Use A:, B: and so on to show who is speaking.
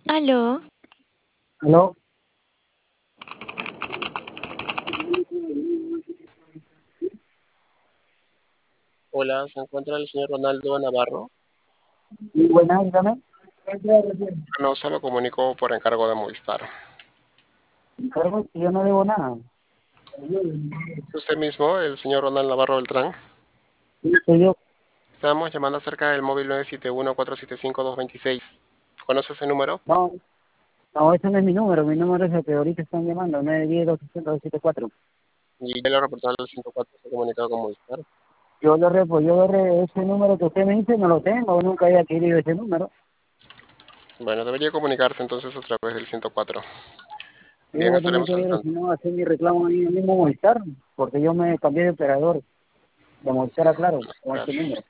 A: Aló,
B: ¿Aló?
C: Hola, ¿se encuentra el señor Ronaldo Navarro?
B: Sí, buenas, dígame.
C: No, se lo comunicó por encargo de Movistar.
B: Carlos, yo no debo nada.
C: ¿Es usted mismo, el señor Ronald Navarro Beltrán?
B: Sí, soy yo.
C: Estábamos llamando acerca del móvil 971-475-226. ¿Conoce ese número?
B: No, no, ese no es mi número. Mi número es el que ahorita están llamando, 910-260-274.
C: Y ya lo reportó al 104, se ha comunicado con Movistar.
B: Ese número que usted me dice no lo tengo, nunca he adquirido ese número.
C: Bueno, debería comunicarse entonces a través del 104.
B: Yo
C: Bien,
B: voy a tener
C: estaremos
B: que
C: al
B: ir,
C: tanto.
B: si no, a hacer mi reclamo ahí mismo a Movistar, porque yo me cambié de operador, de Movistar a Claro, con este número.
C: Gracias.